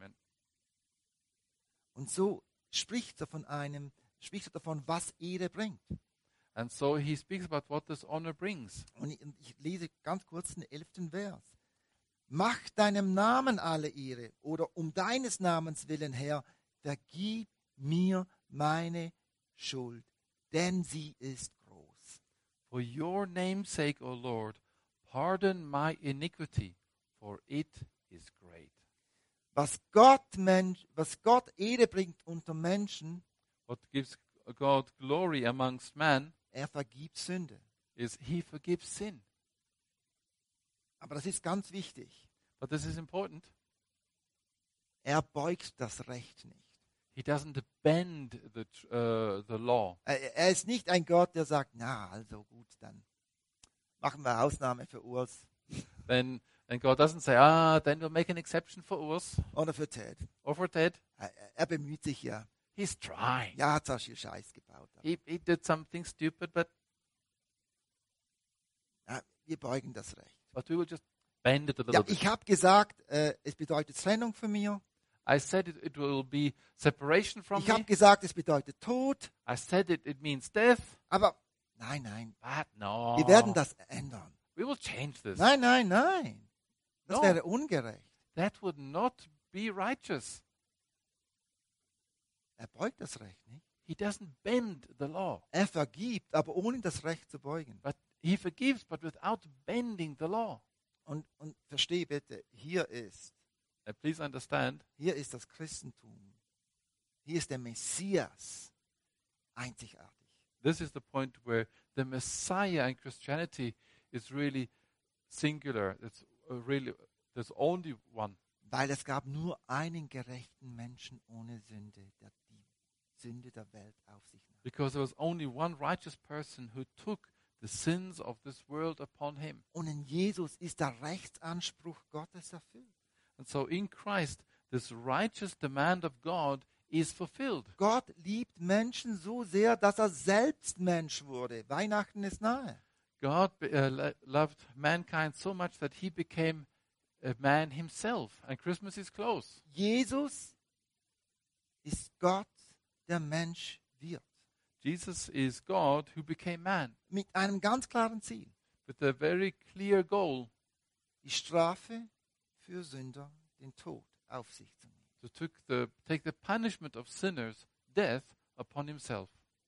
Und so spricht er davon, was Ehre bringt. And so he speaks about what this honor brings. Und ich lese ganz kurz den 11. Vers. Mach deinem Namen alle Ehre oder um deines Namens willen, Herr, vergib mir meine Schuld, denn sie ist groß. For your name's sake, O Lord, pardon my iniquity, for it is great. Was Gott Ehre bringt unter Menschen, What gives God glory amongst men er vergibt Sünde. is he forgives sin. Aber das ist ganz wichtig. But this is important. Er beugt das Recht nicht. He doesn't bend the law. Er ist nicht ein Gott, der sagt, na, also gut, dann machen wir Ausnahme für Urs Then and God doesn't say, then we'll make an exception for Urs oder für Ted. or for Ted. Er bemüht sich ja. He's trying. Ja, hat zwar viel Scheiß gebaut. Aber, He did something stupid, but wir beugen das Recht. we will just bend it a little Ja, bit. ich habe gesagt, es bedeutet Trennung von mir. I said it will be separation from Ich habe me. gesagt, es bedeutet Tod. I said it means death. Aber nein, But no. wir werden das ändern. We will change this. Nein. Das No. wäre ungerecht. That would not be righteous. Er beugt das Recht nicht. He doesn't bend the law. Er vergibt, aber ohne das Recht zu beugen. But he forgives, but without bending the law. Und versteh bitte, hier ist Please understand, das Christentum. Hier ist der Messias einzigartig. this is the point where the Messiah in Christianity is really singular. It's there's only one. Weil es gab nur einen gerechten Menschen ohne Sünde, der die Sünde der Welt auf sich nahm. Because there was only one righteous person who took the sins of this world upon him. Und in Jesus ist der Rechtsanspruch Gottes erfüllt. And so in Christ, this righteous demand of God is fulfilled. Gott liebt Menschen so sehr, dass er selbst Mensch wurde. Weihnachten ist nahe. God loved mankind so much that he became a man himself. And Christmas is close. Jesus ist Gott, der Mensch wird. Jesus is God who became man Mit einem ganz klaren Ziel. with a very clear goal Die Strafe für Sünder, den Tod, auf sich zu nehmen. to take the punishment of sinners, death, upon himself.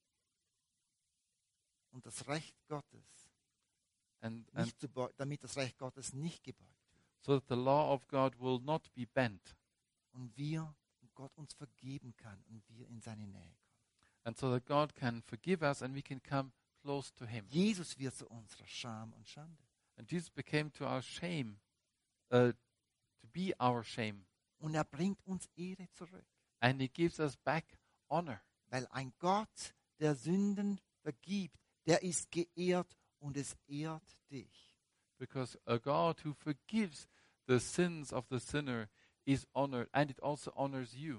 Und das Recht Gottes, And damit das Recht Gottes nicht gebeugt wird. so that the law of God will not be bent. Und Gott uns vergeben kann und wir in seine Nähe kommen. And so that God can forgive us and we can come close to him. Jesus wird zu unserer Scham und Schande. And Jesus became to our shame, to be our shame. Und er bringt uns Ehre zurück. And he gives us back honor. Weil ein Gott, der Sünden vergibt, der ist geehrt und es ehrt dich. Because a God who forgives the sins of the sinner is honored, and it also honors you.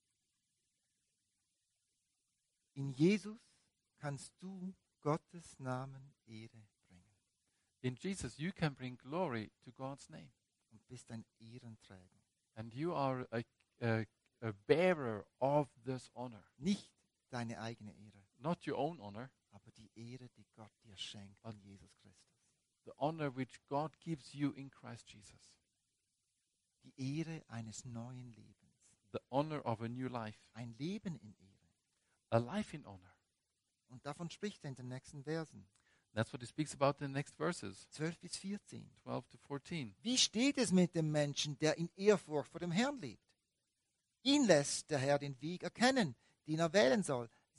In Jesus kannst du Gottes Namen Ehre bringen In Jesus, you can bring glory to God's name. und bist ein Ehrenträger. And you are a bearer of this honor. Nicht deine eigene Ehre, Not your own honor, aber die Ehre, die Gott dir schenkt in Jesus Christus. the honor which God gives you in Christ Jesus. Die Ehre eines neuen Lebens. The honor of a new life. Ein Leben in Ehre. A life in honor. Und davon spricht er in den nächsten Versen. That's what he speaks about in the next verses, 12 bis 14. 12 to 14. Wie steht es mit dem Menschen, der in Ehrfurcht vor dem Herrn lebt? Ihn lässt der Herr den Weg erkennen, den er wählen soll.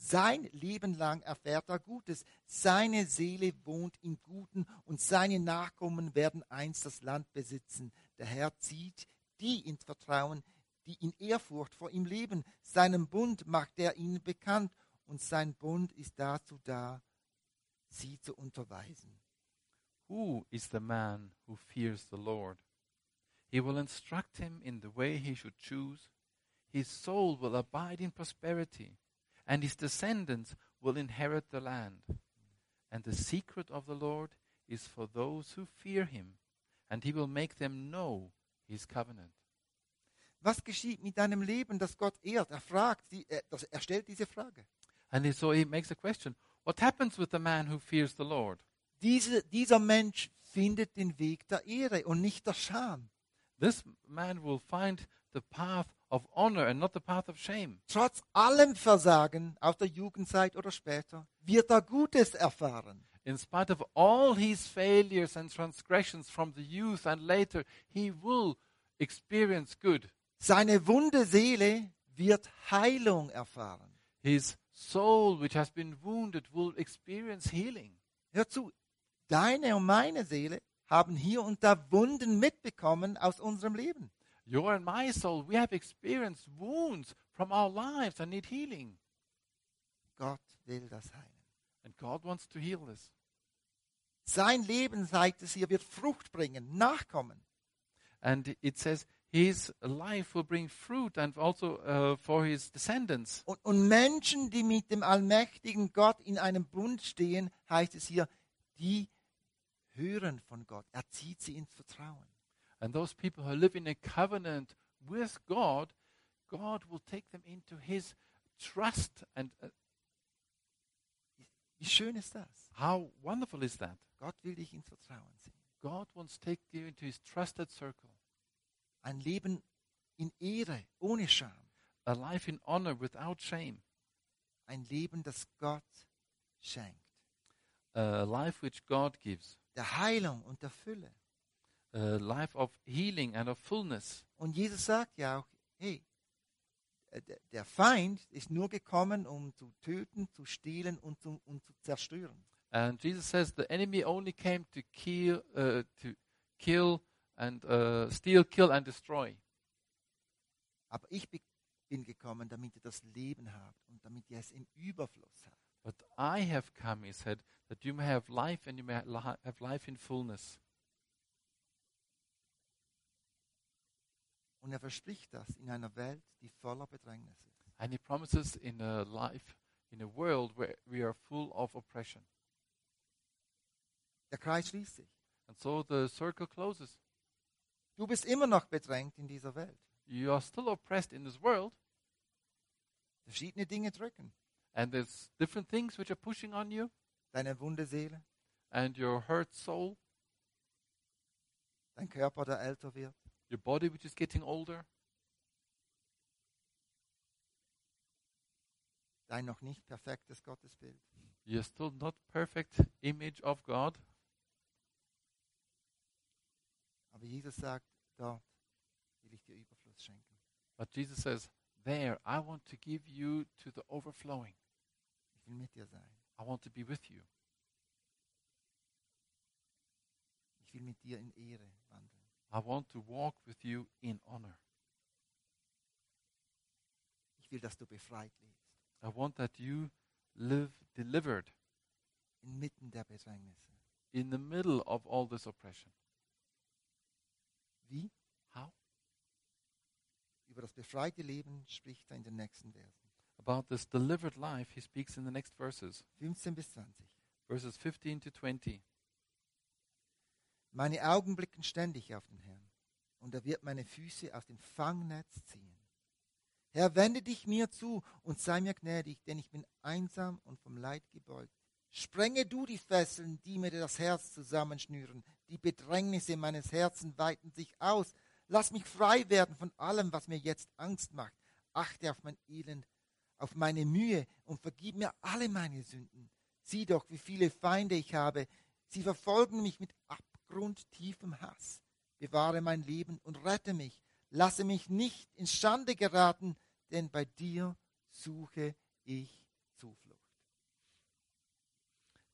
Sein Leben lang erfährt er Gutes. Seine Seele wohnt in Guten und seine Nachkommen werden einst das Land besitzen. Der Herr zieht die ins Vertrauen, die in Ehrfurcht vor ihm leben. Seinen Bund macht er ihnen bekannt und sein Bund ist dazu da, sie zu unterweisen. Who is the man who fears the Lord? He will instruct him in the way he should choose. His soul will abide in prosperity, and his descendants will inherit the land. And the secret of the Lord is for those who fear him, and he will make them know his covenant. Was geschieht mit deinem Leben, das Gott ehrt? Er stellt diese Frage. And so he makes a question. What happens with the man who fears the Lord? Dieser Mensch findet den Weg der Ehre und nicht der Scham. This man will find the path of honor and not the path of shame. Trotz allem Versagen aus der Jugendzeit oder später wird er Gutes erfahren. In spite of all his failures and transgressions from the youth and later, he will experience good. Seine wunde Seele wird Heilung erfahren. His soul, which has been wounded, will experience healing. Hör zu, deine und meine Seele haben hier und da Wunden mitbekommen aus unserem Leben. Your and my soul, we have experienced wounds from our lives and need healing. Gott will das heilen. And God wants to heal this. Sein Leben, sagt es hier, wird Frucht bringen, Nachkommen. And it says his life will bring fruit and also for his descendants. Und Menschen, die mit dem allmächtigen Gott in einem Bund stehen, heißt es hier, die hören von Gott. Er zieht sie ins Vertrauen. And those people who live in a covenant with God, God will take them into his trust. And Wie schön ist das? how wonderful is that? Gott will dich ins Vertrauen ziehen. God wants to take you into his trusted circle. Ein Leben in Ehre, ohne Scham. A life in honor without shame. Ein Leben, das Gott schenkt. A life which God gives. Der Heilung und der Fülle. A life of healing and of fullness. Und Jesus sagt ja auch, hey, der Feind ist nur gekommen, um zu töten, zu stehlen und zu zerstören. And Jesus says the enemy only came to kill and steal, kill and destroy. Aber ich bin gekommen, damit ihr das Leben habt und damit ihr es im Überfluss habt. But I have come, he said, that you may have life and you may have life in fullness. Und er verspricht das in einer Welt, die voller Bedrängnis ist. And he promises in a life, in a world where we are full of oppression. Der Kreis schließt sich. And so the circle closes. Du bist immer noch bedrängt in dieser Welt. You are still oppressed in this world, Verschiedene Dinge drücken. and there's different things which are pushing on you, Deine wunde Seele, and your hurt soul, dein Körper, der älter wird. your body which is getting older, Dein noch nicht perfektes Gottesbild. you're still not perfect image of God. Aber Jesus sagt, dort will ich dir Überfluss schenken. But Jesus says, there, I want to give you to the overflowing. Ich will mit dir sein. I want to be with you. Ich will mit dir in Ehre wandeln. I want to walk with you in honor. Ich will, dass du befreit lebst. I want that you live delivered Inmitten der Bedrängnisse. in the middle of all this oppression. Wie? How? Über das befreite Leben spricht er in den nächsten Versen. About this delivered life, he speaks in the next verses, 15 bis 20. verses 15 to 20. Meine Augen blicken ständig auf den Herrn, und er wird meine Füße aus dem Fangnetz ziehen. Herr, wende dich mir zu und sei mir gnädig, denn ich bin einsam und vom Leid gebeugt. Sprenge du die Fesseln, die mir das Herz zusammenschnüren. Die Bedrängnisse meines Herzens weiten sich aus. Lass mich frei werden von allem, was mir jetzt Angst macht. Achte auf mein Elend, auf meine Mühe und vergib mir alle meine Sünden. Sieh doch, wie viele Feinde ich habe. Sie verfolgen mich mit abgrundtiefem Hass. Bewahre mein Leben und rette mich. Lasse mich nicht in Schande geraten, denn bei dir suche ich Zuflucht.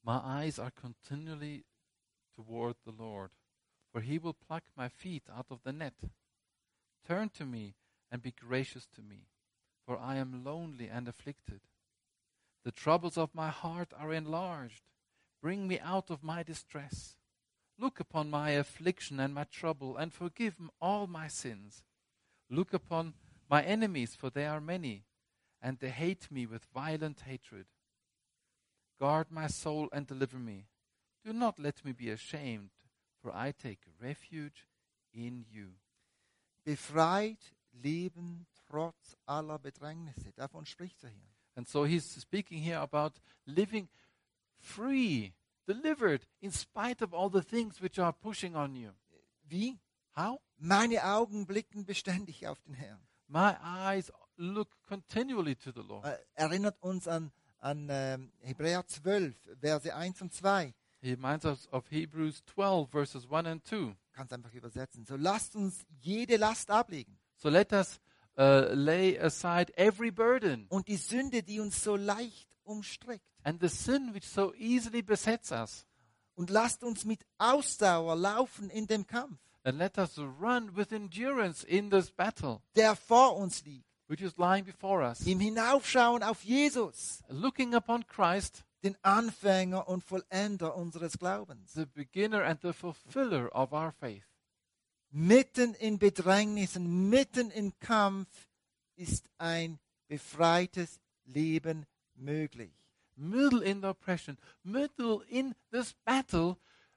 My eyes are continually toward the Lord, for he will pluck my feet out of the net. Turn to me and be gracious to me, for I am lonely and afflicted. The troubles of my heart are enlarged. Bring me out of my distress. Look upon my affliction and my trouble, and forgive all my sins. Look upon my enemies, for they are many, and they hate me with violent hatred. Guard my soul and deliver me. Do not let me be ashamed, for I take refuge in you. Befreit leben trotz aller Bedrängnisse. Davon spricht er hier. And so he's speaking here about living free, delivered, in spite of all the things which are pushing on you. Wie? How? Meine Augen blicken beständig auf den Herrn. My eyes look continually to the Lord. Erinnert uns an Hebräer 12, Verse 1 und 2. He reminds us of Hebrews 12, verses 1 and 2. Kannst einfach übersetzen. So lasst uns jede Last ablegen. So let us lay aside every burden Und die Sünde, die uns so leicht umstrickt. and the sin which so easily besets us. Und lasst uns mit Ausdauer laufen in dem Kampf, And let us run with endurance in this battle, der vor uns liegt. which is lying before us. Im Hinaufschauen auf Jesus, Looking upon Christ, den Anfänger und Vollender unseres Glaubens. the beginner and the fulfiller of our faith. Mitten in Bedrängnissen, mitten im Kampf ist ein befreites Leben möglich. Middle in the oppression, middle in this battle,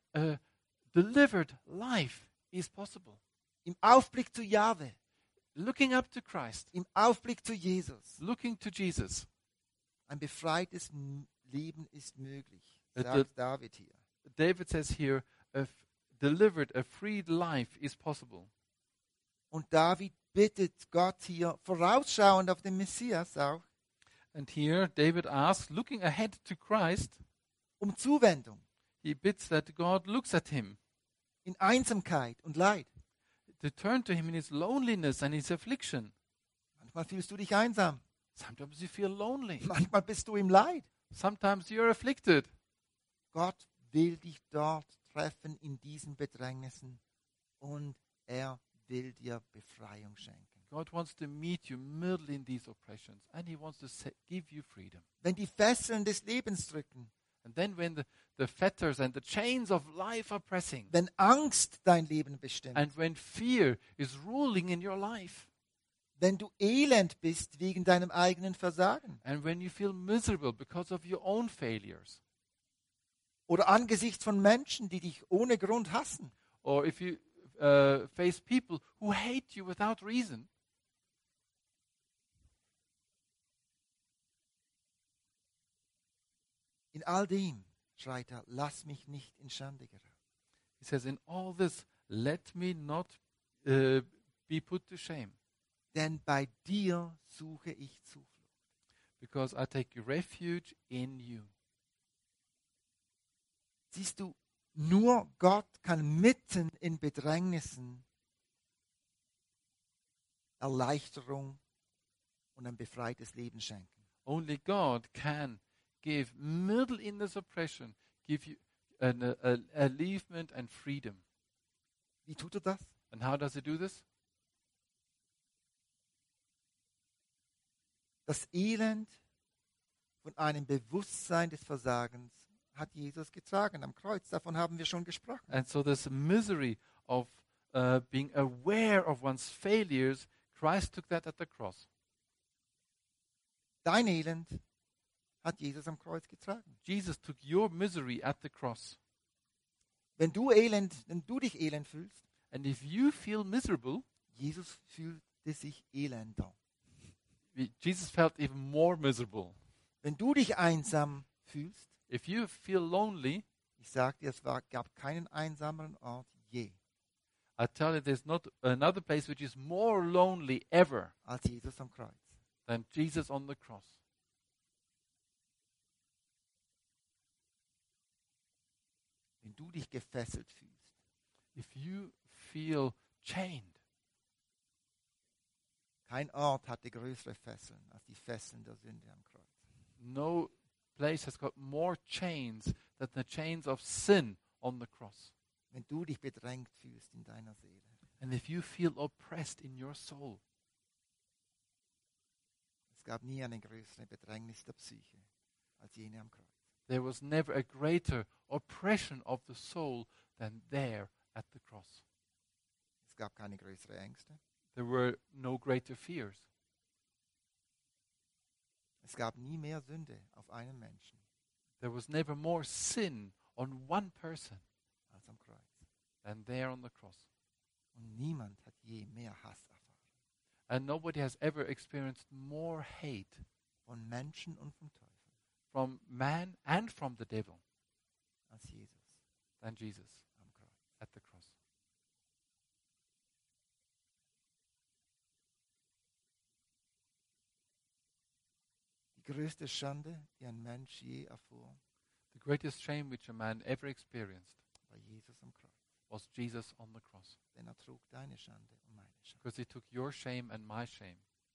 delivered life is possible. Im Aufblick zu Jahwe, Looking up to Christ, im Aufblick zu Jesus. looking to Jesus. Ein befreites Leben ist möglich, Äh, sagt David hier. David says here, delivered, a freed life is possible. Und David bittet Gott hier, vorausschauend auf den Messias auch, And here David asks, looking ahead to Christ, um Zuwendung he bids that God looks at him, in Einsamkeit und Leid. to turn to him in his loneliness and his affliction. Manchmal fühlst du dich einsam, Sometimes you feel lonely. manchmal bist du im Leid. Sometimes you're afflicted. Gott will dich dort treffen in diesen Bedrängnissen und er will dir Befreiung schenken. God wants to meet you middle in these oppressions, and he wants to give you freedom. Wenn die Fesseln des Lebens drücken, And then when the fetters and the chains of life are pressing, wenn Angst dein Leben bestimmt, and when fear is ruling in your life, wenn du elend bist wegen deinem eigenen Versagen and when you feel miserable because of your own failures, oder angesichts von Menschen, die dich ohne Grund hassen, or if you face people who hate you without reason, in all dem schreit er, lass mich nicht in Schande geraten. he says, in all this, let me not be put to shame, Denn bei dir suche ich Zuflucht. because I take refuge in you. Siehst du, nur Gott kann mitten in Bedrängnissen Erleichterung und ein befreites Leben schenken. Only God can give, middle in this oppression, give you an alleviation and freedom. Wie tut er das? And how does he do this? Das Elend von einem Bewusstsein des Versagens hat Jesus getragen am Kreuz. Davon haben wir schon gesprochen. And so this misery of being aware of one's failures, Christ took that at the cross. Dein Elend hat Jesus am Kreuz getragen. Jesus took your misery at the cross. Wenn du dich elend fühlst, And if you feel miserable, Jesus fühlte sich elender. Jesus felt even more miserable. Wenn du dich einsam fühlst, If you feel lonely, ich sage dir, gab keinen einsameren Ort je, I tell you, there's not another place which is more lonely ever als Jesus am Kreuz. than Jesus on the cross. Wenn du dich gefesselt fühlst, If you feel chained, kein Ort hatte größere Fesseln als die Fesseln der Sünde am Kreuz. no place has got more chains than the chains of sin on the cross. Wenn du dich bedrängt fühlst in deiner Seele, And if you feel oppressed in your soul, es gab nie eine größere Bedrängnis der Psyche als jene am Kreuz. there was never a greater oppression of the soul than there at the cross. Es gab keine größere Ängste. There were no greater fears. Es gab nie mehr Sünde auf einen Menschen There was never more sin on one person als am Kreuz. than there on the cross. Und niemand hat je mehr Hass erfahren. And nobody has ever experienced more hate Von Menschen und vom Teufel from man and from the devil als Jesus than Jesus am Kreuz. at the cross. Die größte Schande, die ein Mensch je erfuhr, The greatest shame which a man ever experienced war Jesus am Kreuz. was Jesus on the cross. Denn er trug deine Schande und meine Schande. Because he took your shame and my shame.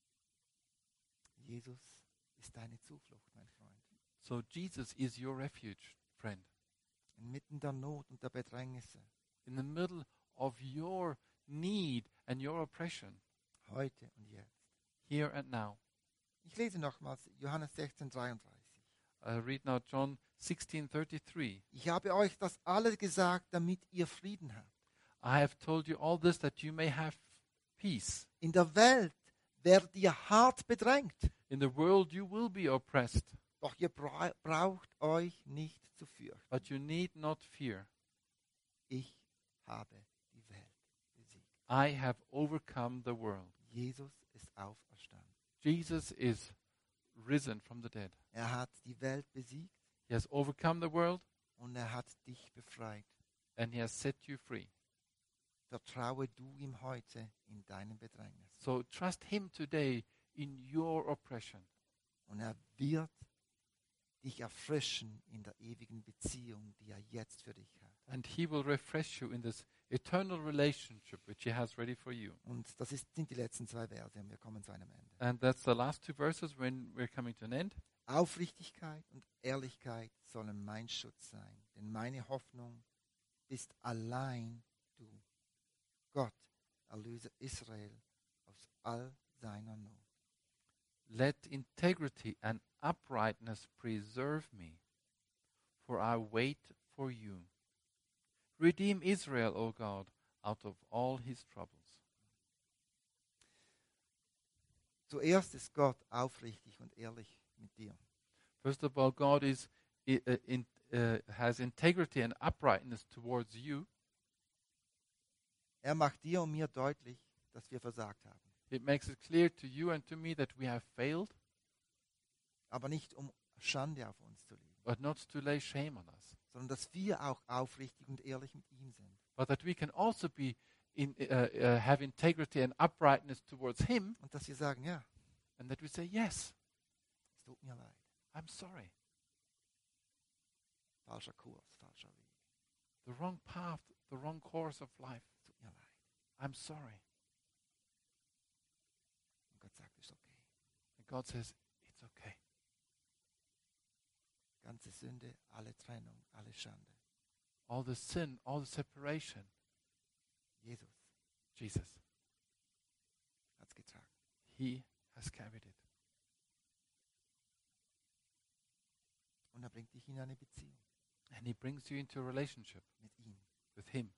Jesus ist deine Zuflucht, mein Freund. So Jesus is your refuge, friend. Inmitten der Not und der Bedrängnisse, In the middle of your need and your oppression, heute und jetzt. here and now. Ich lese nochmals Johannes 16,33. Read now John 16:33. Ich habe euch das alles gesagt, damit ihr Frieden habt. I have told you all this that you may have peace. In der Welt werdet ihr hart bedrängt, In the world you will be oppressed, doch ihr braucht euch nicht zu fürchten. but you need not fear. Ich habe die Welt besiegt. I have overcome the world. Jesus ist auferstanden. Jesus is risen from the dead. Er hat die Welt besiegt He has overcome the world und er hat dich befreit. and he has set you free. Vertraue du ihm heute in deinen Bedrängnissen. So trust him today in your oppression. Und er wird dich erfrischen in der ewigen Beziehung, die er jetzt für dich hat. And he will refresh you in this eternal relationship which he has ready for you. Und das sind die letzten 2 Verse und wir kommen zu einem Ende. And that's the last 2 verses when we're coming to an end. Aufrichtigkeit und Ehrlichkeit sollen mein Schutz sein, denn meine Hoffnung ist allein du, Gott, erlöse Israel aus all seiner Not. Let integrity and uprightness preserve me, for I wait for you. Redeem Israel, O God, out of all his troubles. Zuerst ist Gott aufrichtig und ehrlich mit dir. First of all, God has integrity and uprightness towards you. Er macht dir und mir deutlich, dass wir versagt haben. It makes it clear to you and to me that we have failed, Aber nicht um Schande auf uns zu legen, but not to lay shame on us, sondern dass wir auch aufrichtig und ehrlich mit ihm sind. but that we can also have integrity and uprightness towards him, Und dass wir sagen, ja, and that we say, yes, es tut mir leid. I'm sorry. Falscher Kurs, falscher Weg. The wrong path, the wrong course of life. Es tut mir leid. I'm sorry. Und Gott sagt, es ist okay. And God says, it's okay. Ganze Sünde, alle Trennung, alle Schande. All the sin, all the separation, Jesus Jesus, hat es getragen. he has carried it. Und er bringt dich in eine Beziehung And he brings you into a relationship mit ihm with him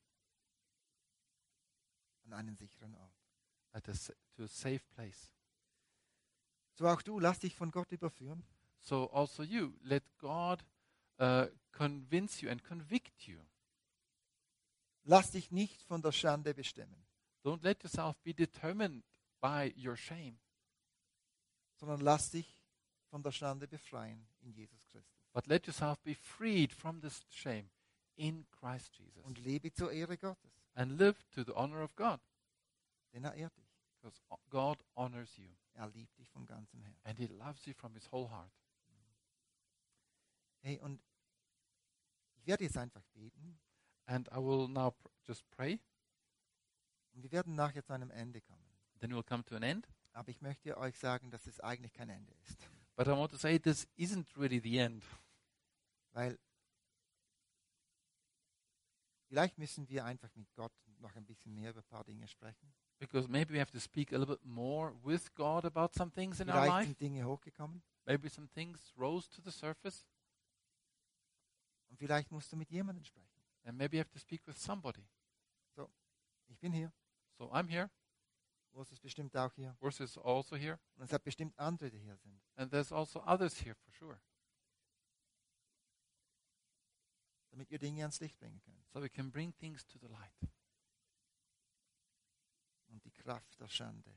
an einen sicheren Ort. to a safe place. So auch du, lass dich von Gott überführen. So also you, let God convince you and convict you. Lass dich nicht von der Schande bestimmen, Don't let yourself be determined by your shame, sondern lass dich von der Schande befreien in Jesus Christus. but let yourself be freed from this shame in Christ Jesus. Und lebe zur Ehre Gottes, And live to the honor of God, denn er ehrt dich. because God honors you Er liebt dich von ganzem Herzen. and he loves you from his whole heart. Hey, und ich werde jetzt einfach beten And I will now just pray, und wir werden nachher zu einem Ende kommen. then we'll come to an end. Aber ich möchte euch sagen, dass es eigentlich kein Ende ist. But I want to say this isn't really the end. Weil vielleicht müssen wir einfach mit Gott noch ein bisschen mehr über ein paar Dinge sprechen. Because maybe we have to speak a little bit more with God about some things in our Vielleicht life. sind Dinge hochgekommen Maybe some things rose to the surface. und vielleicht musst du mit jemandem sprechen. And maybe you have to speak with somebody. Ich bin hier, So I'm here. Urs ist bestimmt auch hier. Urs is also here. Und es hat bestimmt andere, die hier sind. And there's also others here for sure. Damit wir Dinge ans Licht bringen können. So we can bring things to the light. Und die Kraft der Schande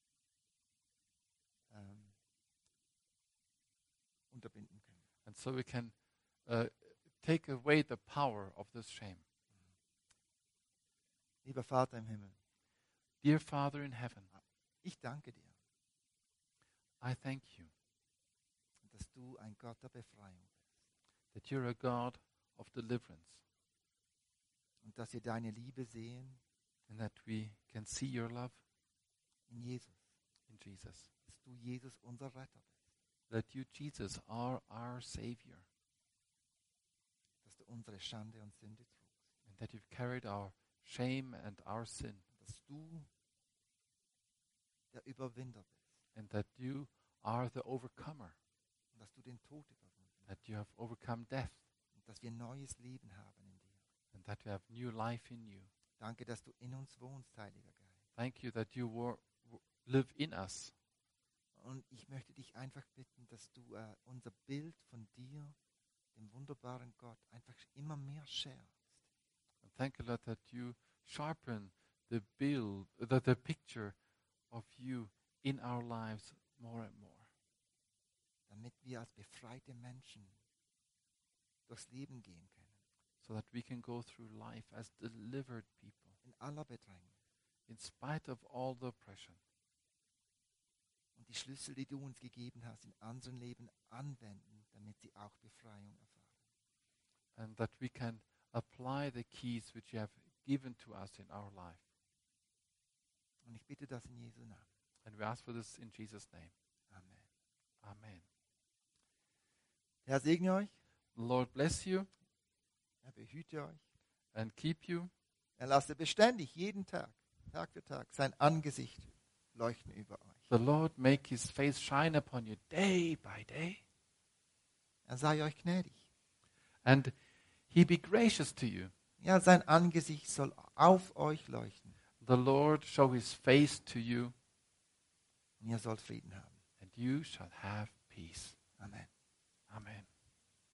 unterbinden können. And so we can take away the power of this shame. Lieber Vater im Himmel, Dear Father in heaven, ich danke dir, I thank you dass du ein Gott der Befreiung bist. that you're a God of deliverance Und dass wir deine Liebe sehen and that we can see your love in Jesus. in Jesus. Dass du, Jesus, unser Retter bist. That you, Jesus, are our Savior Dass du unsere Schande und Sünde trugst. and that you've carried our shame and our sin Dass du der Überwinder bist. and that you are the overcomer, Und dass du den Tod überwunden hast. that you have overcome death Und dass wir neues Leben haben in dir. and that we have new life in you. Danke, dass du in uns wohnst, Heiliger Geist. Thank you that you live in us. Und ich möchte dich einfach bitten, dass du unser Bild von dir, dem wunderbaren Gott, einfach immer mehr schärfst. And thank you, Lord, that you sharpen the the picture of you in our lives more and more. Damit wir als befreite Menschen durchs Leben gehen können. So that we can go through life as delivered people In aller Bedrängnis. in spite of all the oppression. Und die Schlüssel, die du uns gegeben hast, in unserem Leben anwenden, damit sie auch Befreiung erfahren. And that we can apply the keys which you have given to us in our life. Und ich bitte das in Jesu Namen. And we ask for this in Jesus' name. Amen. Amen. Der Herr segne euch. The Lord bless you Er behüte euch. and keep you. Er lasse beständig, jeden Tag, Tag für Tag, sein Angesicht leuchten über euch. The Lord make his face shine upon you day by day. Er sei euch gnädig. And he be gracious to you. Ja, sein Angesicht soll auf euch leuchten. The Lord show his face to you, Und ihr sollt Frieden haben. and you shall have peace. Amen. Amen.